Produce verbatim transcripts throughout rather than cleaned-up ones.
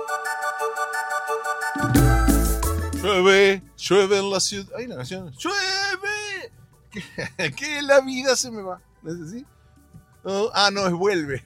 Llueve, llueve en la ciudad. Hay una canción. ¡Llueve! Que, que la vida se me va. ¿No es así? No, ah, no, es vuelve.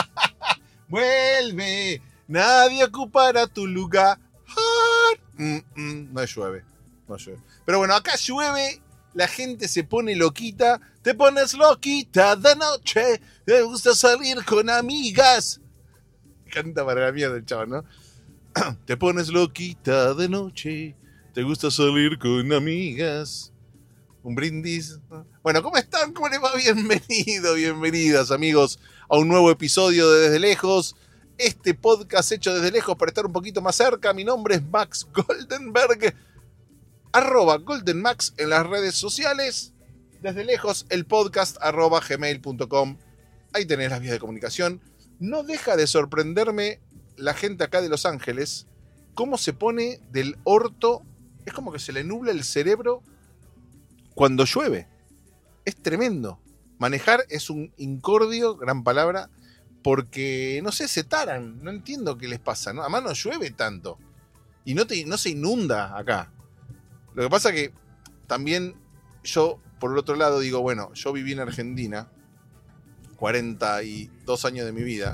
Vuelve. Nadie ocupará tu lugar. Mm, mm, no llueve. No llueve. Pero bueno, acá llueve. La gente se pone loquita. Te pones loquita de noche. Te gusta salir con amigas. Canta para la mierda el chaval, ¿no? Te pones loquita de noche. Te gusta salir con amigas. Un brindis. Bueno, ¿cómo están? ¿Cómo les va? Bienvenido, bienvenidas, amigos, a un nuevo episodio de Desde Lejos. Este podcast hecho desde lejos para estar un poquito más cerca. Mi nombre es Max Goldenberg. Arroba GoldenMax en las redes sociales. Desde lejos, el podcast arroba gmail punto com. Ahí tenés las vías de comunicación. No deja de sorprenderme la gente acá de Los Ángeles, cómo se pone del orto. Es como que se le nubla el cerebro cuando llueve. Es tremendo. Manejar es un incordio, gran palabra, porque, no sé, se taran. No entiendo qué les pasa, ¿no? Además no llueve tanto. Y no, te, no se inunda acá. Lo que pasa que también yo, por el otro lado, digo, bueno, yo viví en Argentina cuarenta y dos años de mi vida.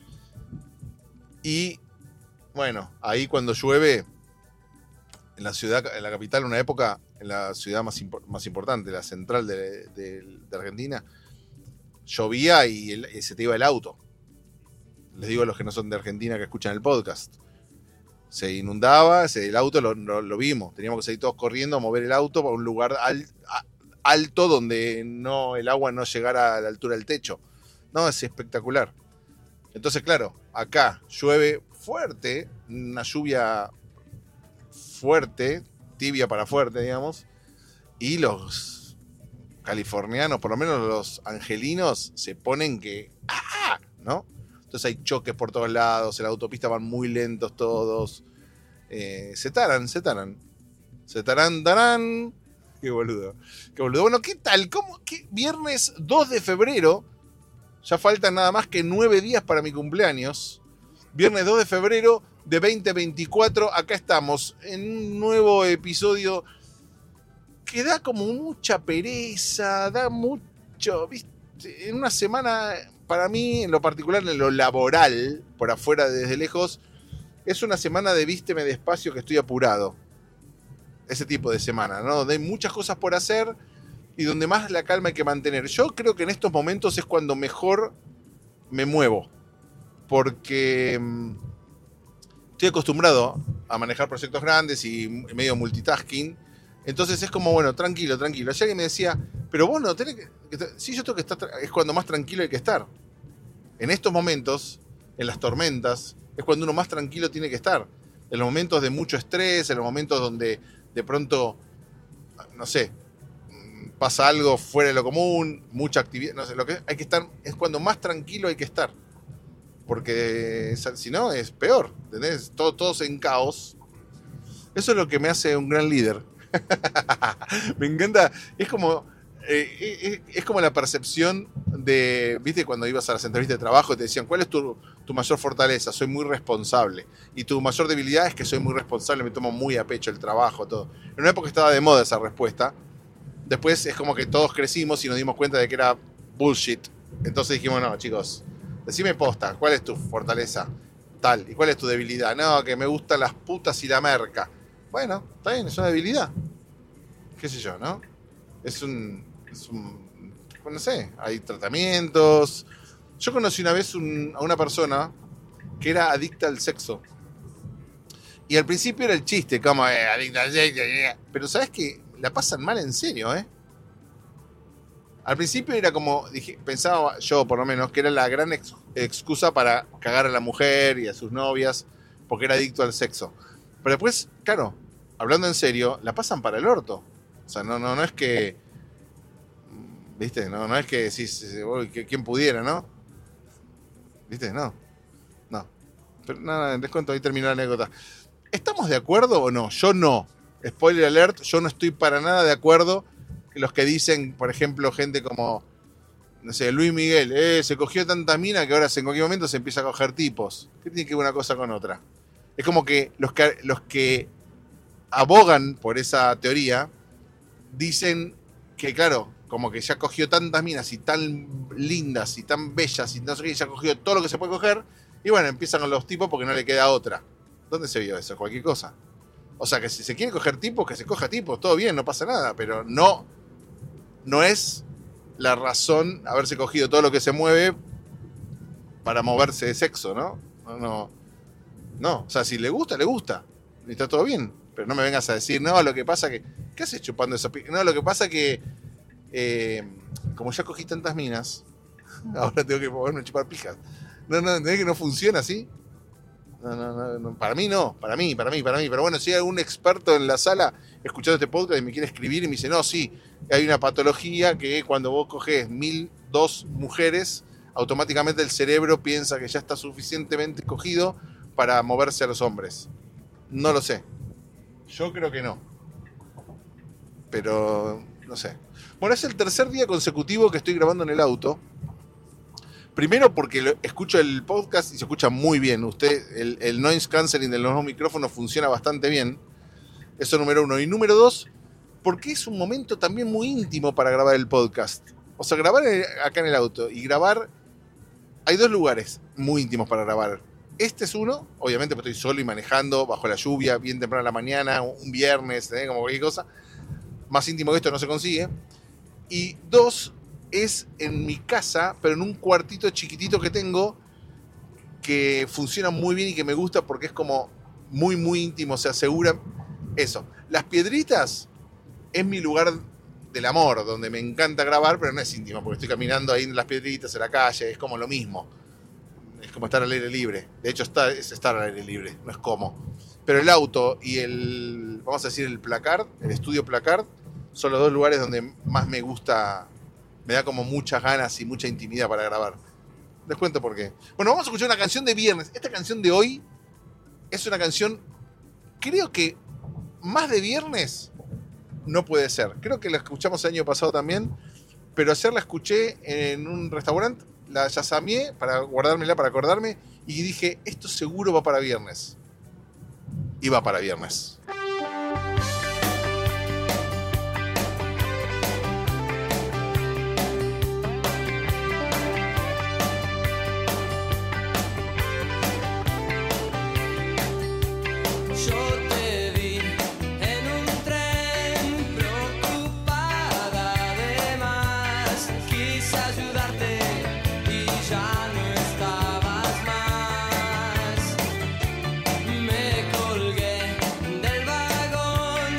Y, bueno, ahí cuando llueve, en la ciudad, en la capital, en una época, en la ciudad más, impo- más importante, la central de, de, de Argentina, llovía y, el, y se te iba el auto. Les digo a los que no son de Argentina que escuchan el podcast. Se inundaba, se, el auto lo, lo, lo vimos. Teníamos que salir todos corriendo a mover el auto para un lugar al, a, alto donde no, el agua no llegara a la altura del techo. No, es espectacular. Entonces, claro, acá llueve fuerte, una lluvia fuerte, tibia para fuerte, digamos, y los californianos, por lo menos los angelinos, se ponen que ¡ah! ¿No? Entonces hay choques por todos lados, en la autopista van muy lentos todos, eh, se taran, se taran, se taran, tarán. Qué boludo, qué boludo. Bueno, ¿qué tal? ¿Cómo? ¿Qué? Viernes dos de febrero, ya faltan nada más que nueve días para mi cumpleaños. Viernes dos de febrero de veinte veinticuatro, acá estamos en un nuevo episodio que da como mucha pereza, da mucho, ¿viste? En una semana, para mí, en lo particular, en lo laboral, por afuera desde lejos, es una semana de vísteme despacio que estoy apurado. Ese tipo de semana, ¿no? Donde hay muchas cosas por hacer y donde más la calma hay que mantener. Yo creo que en estos momentos es cuando mejor me muevo, porque mmm, estoy acostumbrado a manejar proyectos grandes y medio multitasking. Entonces es como, bueno, tranquilo, tranquilo. Ayer alguien me decía, pero vos no tenés que... Sí, yo tengo que estar... Es cuando más tranquilo hay que estar. En estos momentos, en las tormentas, es cuando uno más tranquilo tiene que estar. En los momentos de mucho estrés, en los momentos donde de pronto, no sé, pasa algo fuera de lo común, mucha actividad, no sé, lo que hay que estar, es cuando más tranquilo hay que estar. Porque si no, es peor, ¿entendés? Todo, todos en caos. Eso es lo que me hace un gran líder. Me encanta, es como eh, es, es como la percepción de, viste, cuando ibas a las entrevistas de trabajo y te decían, ¿cuál es tu, tu mayor fortaleza? Soy muy responsable. Y tu mayor debilidad es que soy muy responsable, me tomo muy a pecho el trabajo, todo. En una época estaba de moda esa respuesta. Después es como que todos crecimos y nos dimos cuenta de que era bullshit. Entonces dijimos, no, chicos, decime posta, ¿cuál es tu fortaleza? Tal. ¿Y cuál es tu debilidad? No, que me gustan las putas y la merca. Bueno, está bien, es una debilidad. ¿Qué sé yo, no? Es un... Es un no sé, hay tratamientos. Yo conocí una vez un, a una persona que era adicta al sexo. Y al principio era el chiste, como, eh, adicta al sexo. Pero ¿sabes qué? La pasan mal en serio, ¿eh? Al principio era como, dije, pensaba yo por lo menos, que era la gran ex, excusa para cagar a la mujer y a sus novias, porque era adicto al sexo. Pero después, claro, hablando en serio, la pasan para el orto. O sea, no, no, no es que, ¿viste? No, no es que decís, que quién pudiera, ¿no? ¿Viste? No, no. Pero nada, les cuento, ahí terminó la anécdota. ¿Estamos de acuerdo o no? Yo no. Spoiler alert, yo no estoy para nada de acuerdo con los que dicen, por ejemplo, gente como, no sé, Luis Miguel, eh, se cogió tanta mina que ahora en cualquier momento se empieza a coger tipos. ¿Qué tiene que ver una cosa con otra? Es como que los que, los que abogan por esa teoría dicen que, claro, como que ya cogió tantas minas y tan lindas y tan bellas y no sé qué, ya cogió todo lo que se puede coger, y bueno, empiezan con los tipos porque no le queda otra. ¿Dónde se vio eso? Cualquier cosa. O sea, que si se quiere coger tipos, que se coja tipos, todo bien, no pasa nada, pero no, no es la razón haberse cogido todo lo que se mueve para moverse de sexo, ¿no? No, no, no. O sea, si le gusta, le gusta. Y está todo bien. Pero no me vengas a decir, no, lo que pasa que... ¿Qué haces chupando esa pica? No, lo que pasa que... Eh, como ya cogí tantas minas, ahora tengo que moverme a chupar pijas. No, no, ¿entendés que no funciona así? No, no, no, no, para mí no, para mí, para mí, para mí. Pero bueno, si hay algún experto en la sala escuchando este podcast y me quiere escribir y me dice, no, sí, hay una patología que cuando vos coges mil dos mujeres, automáticamente el cerebro piensa que ya está suficientemente cogido para moverse a los hombres. No lo sé. Yo creo que no. Pero, no sé. Bueno, es el tercer día consecutivo que estoy grabando en el auto. Primero porque lo, escucho el podcast y se escucha muy bien. Usted, el, el noise cancelling de los nuevos micrófonos funciona bastante bien. Eso número uno. Y número dos, porque es un momento también muy íntimo para grabar el podcast. O sea, grabar acá en el auto y grabar... Hay dos lugares muy íntimos para grabar. Este es uno, obviamente porque estoy solo y manejando, bajo la lluvia, bien temprano en la mañana, un viernes, ¿eh? Como cualquier cosa. Más íntimo que esto no se consigue. Y dos, es en mi casa, pero en un cuartito chiquitito que tengo, que funciona muy bien y que me gusta porque es como muy, muy íntimo, se asegura eso. Las Piedritas es mi lugar del amor, donde me encanta grabar, pero no es íntimo, porque estoy caminando ahí en Las Piedritas, en la calle, es como lo mismo. Es como estar al aire libre. De hecho, está, es estar al aire libre, no es como. Pero el auto y el, vamos a decir, el placard, el estudio placard, son los dos lugares donde más me gusta, me da como muchas ganas y mucha intimidad para grabar. Les cuento por qué. Bueno, vamos a escuchar una canción de viernes. Esta canción de hoy es una canción, creo que más de viernes no puede ser. Creo que la escuchamos el año pasado también, pero ayer la escuché en un restaurante, la yasameé para guardármela, para acordarme, y dije, esto seguro va para viernes. Y va para viernes. Me colgué del vagón.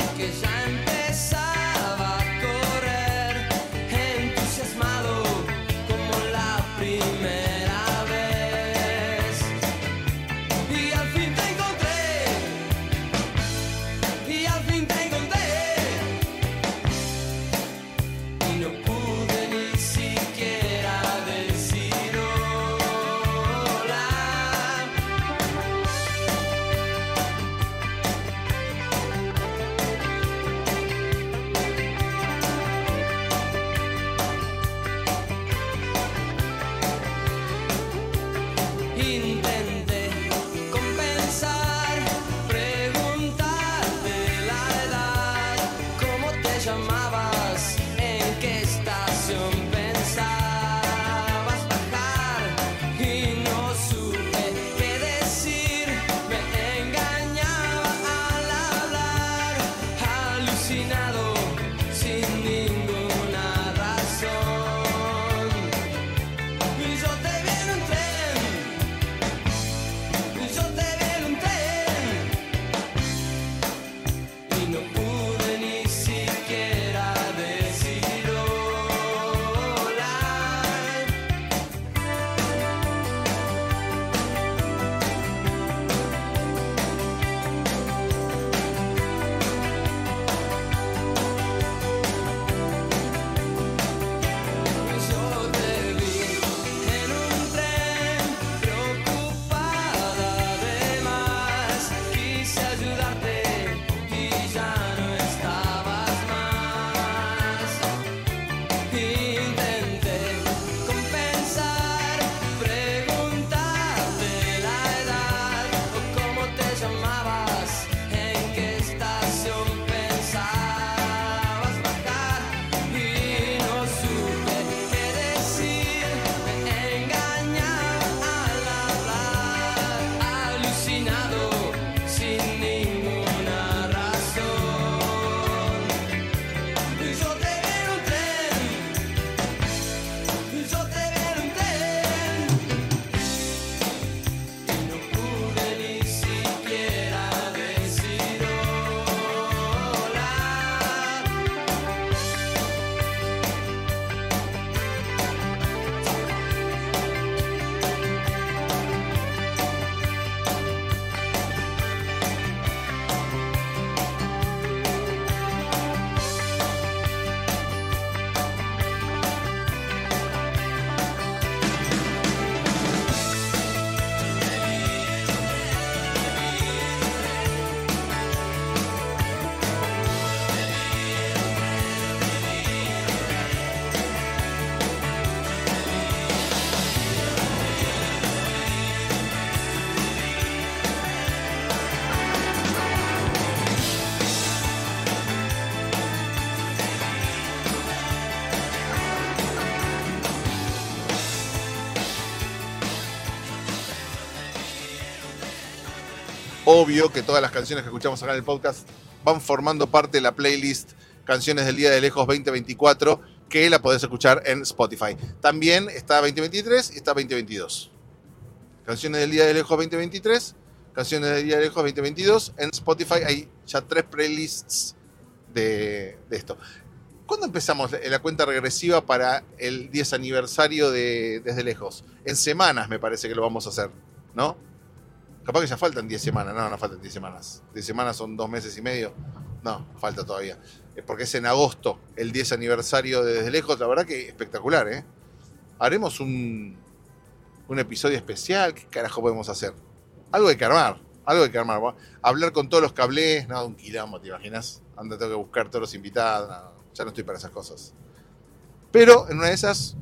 obvio que todas las canciones que escuchamos acá en el podcast van formando parte de la playlist Canciones del Día de Lejos veinte veinticuatro, que la podés escuchar en Spotify. También está veinte veintitrés y está veinte veintidós. Canciones del Día de Lejos veinte veintitrés, Canciones del Día de Lejos veinte veintidós. En Spotify hay ya tres playlists de, de esto. ¿Cuándo empezamos la cuenta regresiva para el diez aniversario de Desde Lejos? En semanas me parece que lo vamos a hacer, ¿no? Capaz que ya faltan diez semanas. No, no faltan diez semanas. diez semanas son dos meses y medio. No, falta todavía. Es porque es en agosto el diez aniversario de Desde Lejos. La verdad que espectacular, ¿eh? Haremos un, un episodio especial. ¿Qué carajo podemos hacer? Algo hay que armar. Algo hay que armar. Hablar con todos los que hablé. No, un quilombo, ¿te imaginas? Anda, tengo que buscar todos los invitados. No. Ya no estoy para esas cosas. Pero en una de esas...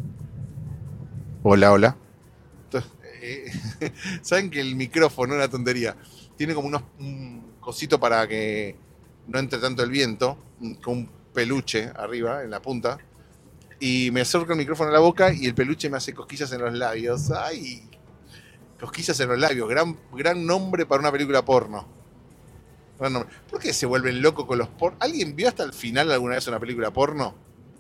Hola, hola. Entonces, eh, saben que el micrófono, una tontería, tiene como unos, un cosito para que no entre tanto el viento, con un peluche arriba, en la punta, y me acerco el micrófono a la boca y el peluche me hace cosquillas en los labios. ¡Ay! Cosquillas en los labios. Gran, gran nombre para una película porno. ¿Por qué se vuelven locos con los porno? ¿Alguien vio hasta el final alguna vez una película porno?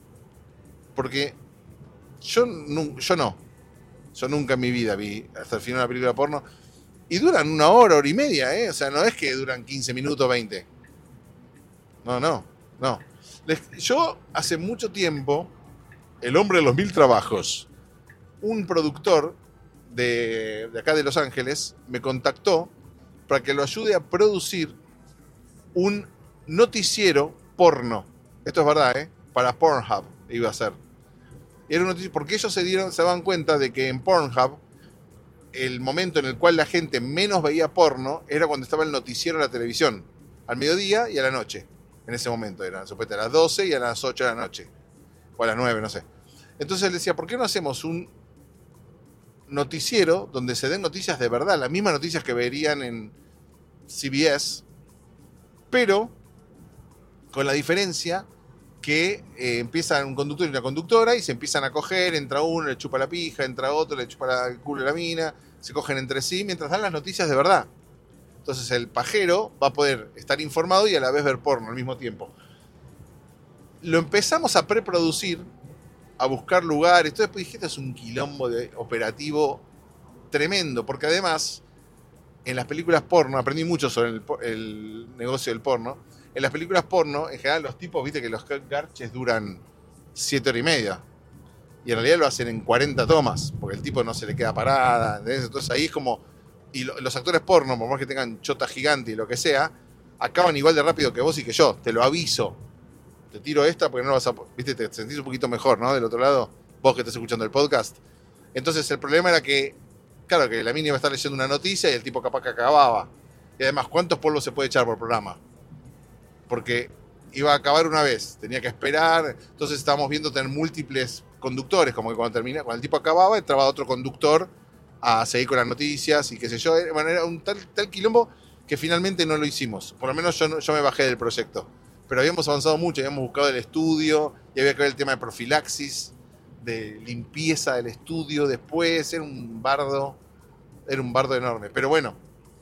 Porque yo, yo no. Yo nunca en mi vida vi hasta el final una película porno. Y duran una hora, hora y media, ¿eh? O sea, no es que duran quince minutos, veinte. No, no, no. Yo hace mucho tiempo, el hombre de los mil trabajos, un productor de, de acá de Los Ángeles, me contactó para que lo ayude a producir un noticiero porno. Esto es verdad, ¿eh? Para Pornhub iba a ser. Era un noticiero, porque ellos se dieron, se daban cuenta de que en Pornhub el momento en el cual la gente menos veía porno era cuando estaba el noticiero en la televisión, al mediodía y a la noche. En ese momento eran, supuestamente, a las doce y a las ocho de la noche. O a las nueve, no sé. Entonces él decía, ¿por qué no hacemos un noticiero donde se den noticias de verdad? Las mismas noticias que verían en C B S, pero con la diferencia que eh, empiezan un conductor y una conductora y se empiezan a coger, entra uno, le chupa la pija, entra otro, le chupa el culo a la mina, se cogen entre sí mientras dan las noticias de verdad. Entonces el pajero va a poder estar informado y a la vez ver porno al mismo tiempo. Lo empezamos a preproducir, a buscar lugares. Entonces después dije, esto es un quilombo de operativo tremendo, porque además en las películas porno, aprendí mucho sobre el, el negocio del porno. En las películas porno, en general los tipos, viste que los garches duran siete horas y media. Y en realidad lo hacen en cuarenta tomas, porque el tipo no se le queda parada. ¿Entendés? Entonces ahí es como... Y lo, los actores porno, por más que tengan chota gigante y lo que sea, acaban igual de rápido que vos y que yo. Te lo aviso. Te tiro esta porque no vas a... Viste, te sentís un poquito mejor, ¿no? Del otro lado, vos que estás escuchando el podcast. Entonces el problema era que... Claro, que la mina iba a estar leyendo una noticia y el tipo capaz que acababa. Y además, ¿cuántos polvos se puede echar por programa? Porque iba a acabar una vez, tenía que esperar. Entonces estábamos viendo tener múltiples conductores, como que cuando termina, cuando el tipo acababa, entraba otro conductor a seguir con las noticias y qué sé yo. Bueno, era un tal, tal quilombo que finalmente no lo hicimos. Por lo menos yo, yo me bajé del proyecto. Pero habíamos avanzado mucho, habíamos buscado el estudio, y había que ver el tema de profilaxis, de limpieza del estudio después. Era un bardo, era un bardo enorme. Pero bueno,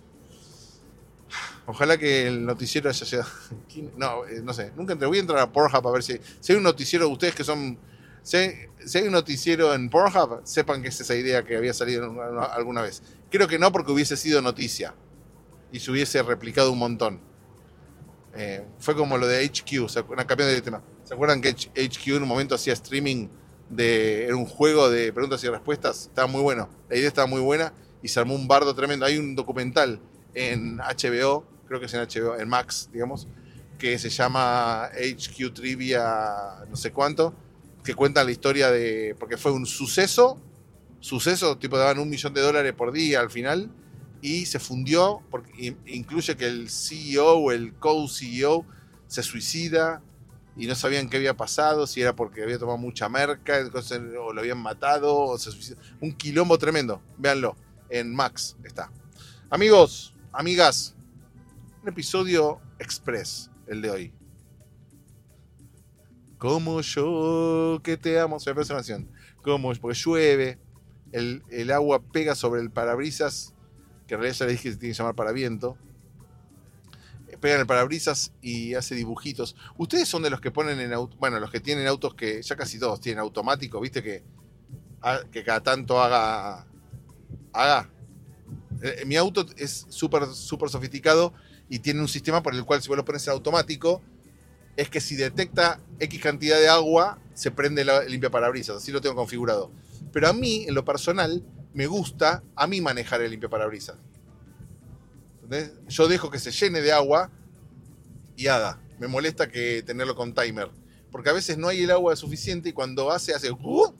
ojalá que el noticiero haya llegado. No, no sé, nunca entré. Voy a entrar a Pornhub a ver si, si hay un noticiero de ustedes que son... Si hay, si hay un noticiero en Pornhub, sepan que es esa idea que había salido alguna vez. Creo que no, porque hubiese sido noticia y se hubiese replicado un montón. Eh, fue como lo de H Q, cambiando de tema. ¿Se acuerdan que H Q en un momento hacía streaming de... Era un juego de preguntas y respuestas? Estaba muy bueno. La idea estaba muy buena y se armó un bardo tremendo. Hay un documental en H B O, creo que es en H B O, en Max, digamos, que se llama H Q Trivia no sé cuánto, que cuenta la historia de... Porque fue un suceso, suceso, tipo daban un millón de dólares por día al final, y se fundió, porque incluye que el C E O o el co-C E O se suicida, y no sabían qué había pasado, si era porque había tomado mucha merca, entonces, o lo habían matado, o se suicidó. Un quilombo tremendo, véanlo, en Max está. Amigos, amigas, un episodio express, el de hoy. Como yo que te amo, se me parece una canción. Como, porque llueve, el, el agua pega sobre el parabrisas, que en realidad ya le dije que se tiene que llamar paraviento, pega en el parabrisas y hace dibujitos. Ustedes son de los que ponen en auto, bueno, los que tienen autos que ya casi todos tienen automático, viste que, que cada tanto haga, haga. Eh, mi auto es súper, súper sofisticado y tiene un sistema por el cual si vos lo pones en automático, es que si detecta X cantidad de agua, se prende el limpiaparabrisas, así lo tengo configurado. Pero a mí, en lo personal, me gusta a mí manejar el limpiaparabrisas. ¿Entendés? Yo dejo que se llene de agua y haga. Me molesta que tenerlo con timer. Porque a veces no hay el agua suficiente y cuando hace, hace...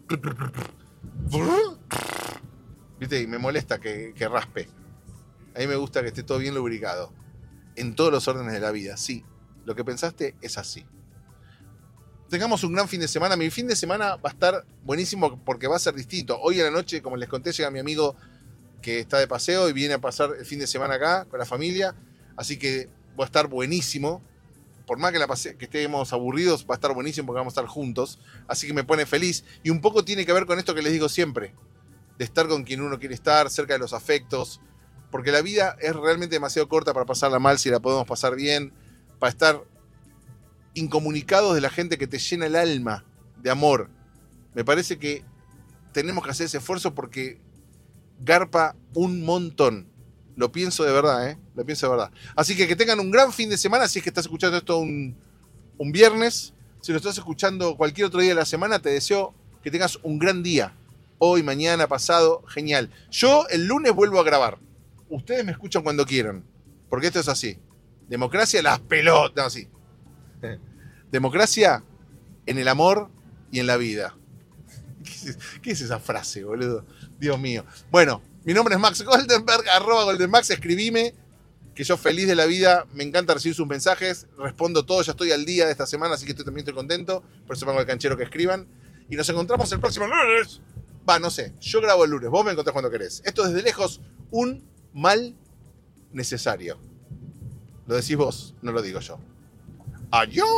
¿Viste? Y me molesta que, que raspe. A mí me gusta que esté todo bien lubricado. En todos los órdenes de la vida, sí. Lo que pensaste es así. Tengamos un gran fin de semana. Mi fin de semana va a estar buenísimo porque va a ser distinto. Hoy a la noche, como les conté, llega mi amigo que está de paseo y viene a pasar el fin de semana acá con la familia. Así que va a estar buenísimo. Por más que, la pase, que estemos aburridos, va a estar buenísimo porque vamos a estar juntos. Así que me pone feliz. Y un poco tiene que ver con esto que les digo siempre. De estar con quien uno quiere estar, cerca de los afectos. Porque la vida es realmente demasiado corta para pasarla mal si la podemos pasar bien. Para estar incomunicados de la gente que te llena el alma de amor. Me parece que tenemos que hacer ese esfuerzo porque garpa un montón. Lo pienso de verdad, ¿eh? Lo pienso de verdad. Así que que tengan un gran fin de semana. Si es que estás escuchando esto un, un viernes. Si lo estás escuchando cualquier otro día de la semana, te deseo que tengas un gran día. Hoy, mañana, pasado, genial. Yo el lunes vuelvo a grabar. Ustedes me escuchan cuando quieran. Porque esto es así. Democracia, las pelotas. No, sí. Democracia en el amor y en la vida. ¿Qué es, ¿Qué es esa frase, boludo? Dios mío. Bueno, mi nombre es Max Goldenberg, arroba Goldenmax, escribime, que yo feliz de la vida, me encanta recibir sus mensajes, respondo todo, ya estoy al día de esta semana, así que estoy, también estoy contento, por eso pongo el canchero que escriban. Y nos encontramos el próximo lunes. Va, no sé, yo grabo el lunes, vos me encontrás cuando querés. Esto desde lejos, un mal necesario. Lo decís vos, no lo digo yo. ¡Adiós!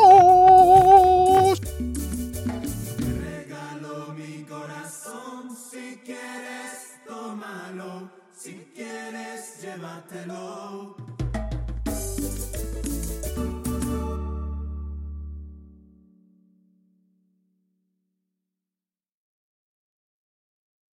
Te regalo mi corazón, si quieres, tómalo, si quieres, llévatelo.